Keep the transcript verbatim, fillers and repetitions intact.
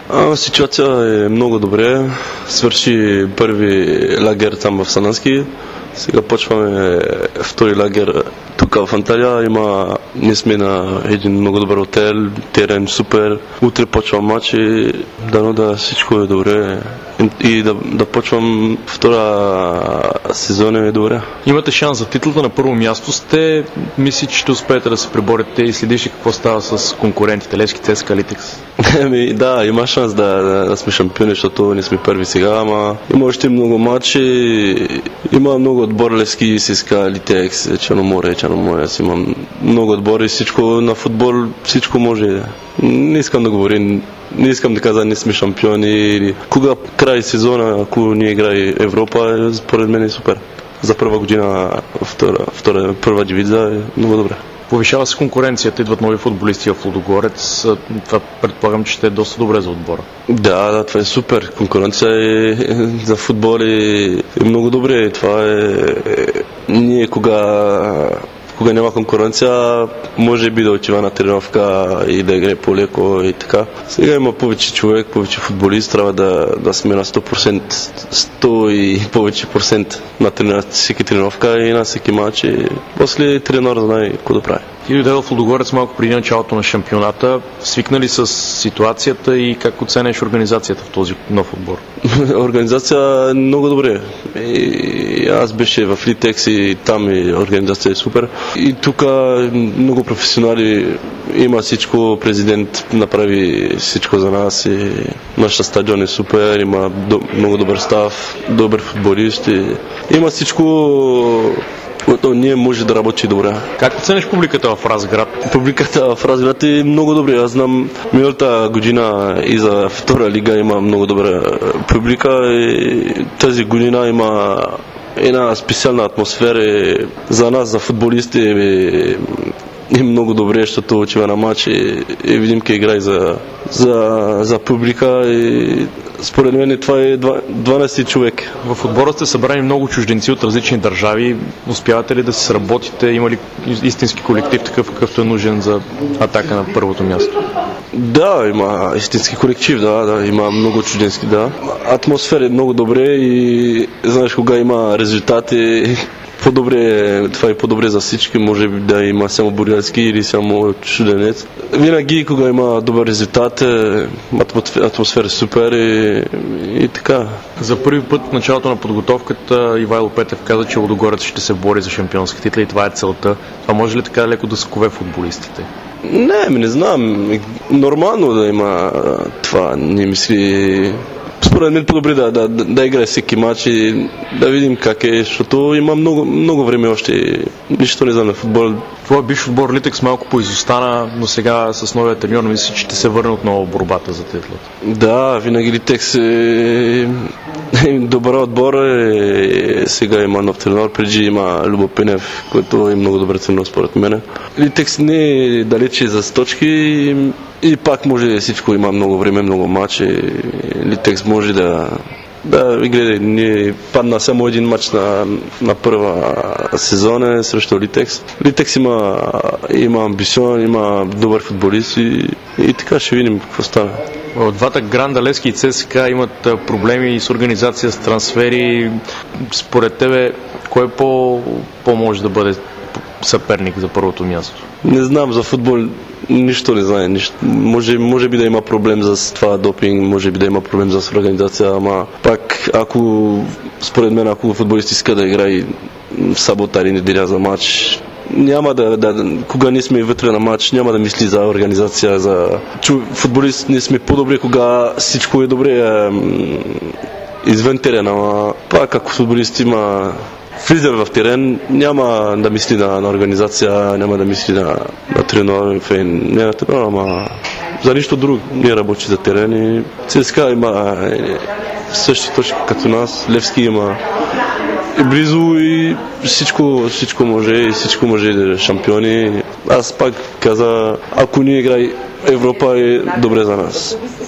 А, ситуация е много добре. Свърши първи лагер там в Санански. Сега почваме втори лагер тук в Анталия. Има, ние сме на един много добър хотел, терен супер. Утре почвам матч и дано да всичко е добре и да, да почвам втора сезон е добре. Имате шанс за титлата, на първо място сте. Мисли, че ще успеете да се преборите и следиш ли какво става с конкурентите Левски, ЦСКА, Литекс? Еми, да, има шанс да, да, да сме шампиони, защото ние сме първи сега, ама има още много матчи. Има много отбор Левски, ЦСКА, Литекс, Черноморе, Черноморе. Аз имам много отбори, всичко на футбол, всичко може. Не искам да говорим, не искам да кажа, не сме шампиони. Кога край сезона, ако ние играе Европа, според мен е супер. За първа година, втора, втора, първа дивизия е много добре. Повишава се конкуренцията, идват нови футболисти в Лудогорец. Това предполагам, че ще е доста добре за отбора. Да, да, това е супер. Конкуренция е, за футбол е, е много добре. Това е, е ние кога Кога няма конкуренция, може би да отива на тренировка и да играе по-леко и така. Сега има повече човек, повече футболист, трябва да, да сме на сто процента, сто и повече процент на тренировка, всеки тренировка и на всеки матч. И после тренер знае какво да прави. Ти дойде в Лудогорец малко преди началото на шампионата. Свикнали с ситуацията и как оценеш организацията в този нов отбор? Организация е много добре. И аз беше в Литекс и там и организация е супер. И тук много професионали, има всичко, президент направи всичко за нас и нашия стадион е супер, има много добър став, добър футболист и има всичко, което ние може да работи добре. Как оцениш публиката в Разград? Публиката в Разград е много добре. Аз знам, миналата година и за втора лига има много добра публика и тази година има една специална атмосфера за нас, за футболисти е, е много добре, защото отива на матч и, и видим как играе за, за, за публика и според мен това е дванайсет човек. В отбора сте събрани много чужденци от различни държави. Успявате ли да се сработите? Има ли истински колектив такъв, какъвто е нужен за атака на първото място? Да, има истински колектив, да, да, има много чужденски, да. Атмосфера е много добре и знаеш кога има резултати, по-добре, това е по-добре за всички, може да има само бурятски или само чужденец. Винаги, кога има добър резултат, атмосфера е супер и, и така. За първи път в началото на подготовката Ивайло Петев каза, че Лудогорец ще се бори за шампионска титла и това е целта. Това може ли така леко да скове футболистите? Не, не знам. Нормално да има това, не мисли. Според мен по-добре да, да, да, да играе всеки матч и да видим как е, защото има много, много време още. Нищо не знам на футбол. Твоя бивш отбор Литекс малко поизостана, но сега с новия треньор мисля, че ще се върне отново борбата за титлата. Да, винаги Литекс е добър отбор. Е... Сега има нов треньор, преди има Любо Пенев, който е много добър треньор според мен. Литекс не е далече за точки и, и пак може всичко, има много време, много матчи. Литекс може да Да, игре, ни падна само един матч на, на първа сезона срещу Литекс. Литекс има, има амбицион, има добър футболист и, и така ще видим какво стане. Двата гранда, Левски и ЦСКА, имат проблеми с организация, с трансфери. Според тебе, кой по, по-може да бъде съперник за първото място? Не знам, за футбол нищо не знае. Нищо. Може, може би да има проблем за това допинг, може би да има проблем за организация, ама пак, ако според мен, ако футболист иска да играе в събота или неделя за матч, няма да, да, кога ние сме вътре на матч, няма да мисли за организация, за Чу, футболист ние сме по-добре, кога всичко е добре извън терена, ама пак ако футболист има влиза в терен, няма да мисли на, на организация, няма да мисли на, на тренер, не на тренер, ама за нищо друго. Ние работи за терен и ЦСКА има е, същи точки като нас, Левски има и близо и всичко, всичко може и всичко може да е шампиони. Аз пак каза, ако ние играе Европа е добре за нас.